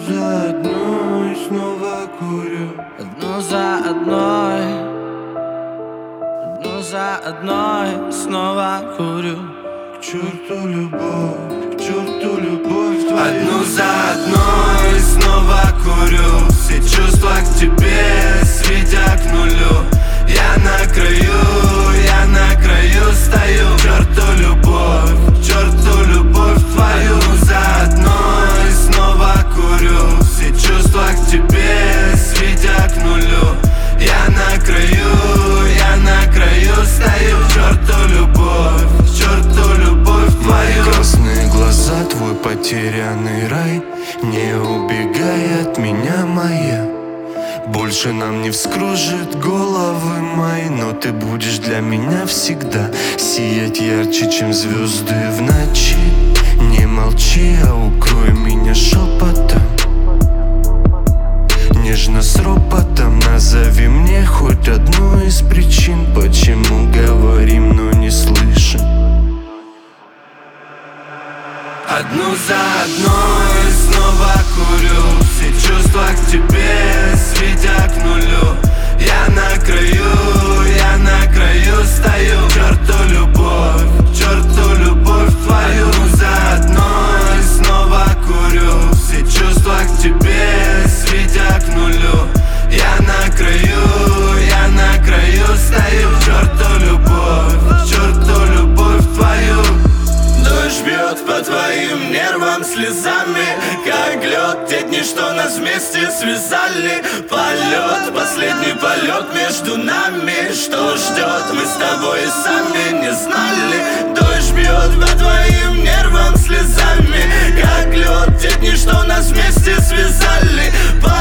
за одной снова курю. Одну за одной, одну за одной снова курю. К черту любовь, к черту любовь твою. Одну за одной снова курю. Все чувства к тебе сведя к нулю. Я на краю стою. К черту любовь твою. За одной снова курю. Все чувства к тебе сведя к нулю. Я на краю стою. К черту любовь твою. Красные глаза, твой потерянный рай. Не убегай от меня, моя. Больше нам не вскружит головы май. Но ты будешь для меня всегда сиять ярче, чем звезды в ночи. Не молчи, а укрой меня шепотом. Нежно с ропотом назови мне хоть одну из причин, почему говорим, но не слышим. Одну за одной снова курю. Все чувства к тебе сведя к нулю. Я на краю стою. К черту любовь твою. За одной снова курю. Все чувства к тебе сведя к нулю. Я на краю стою. К черту любовь твою. Дождь бьет по твоим нервам слезами, как лед. Те дни, что нас вместе связали. Полет, последний полет между нами. Что ждет, мы с тобой и сами не знали. Дождь бьет по твоим нервам слезами, как лед. Те дни, что нас вместе связали.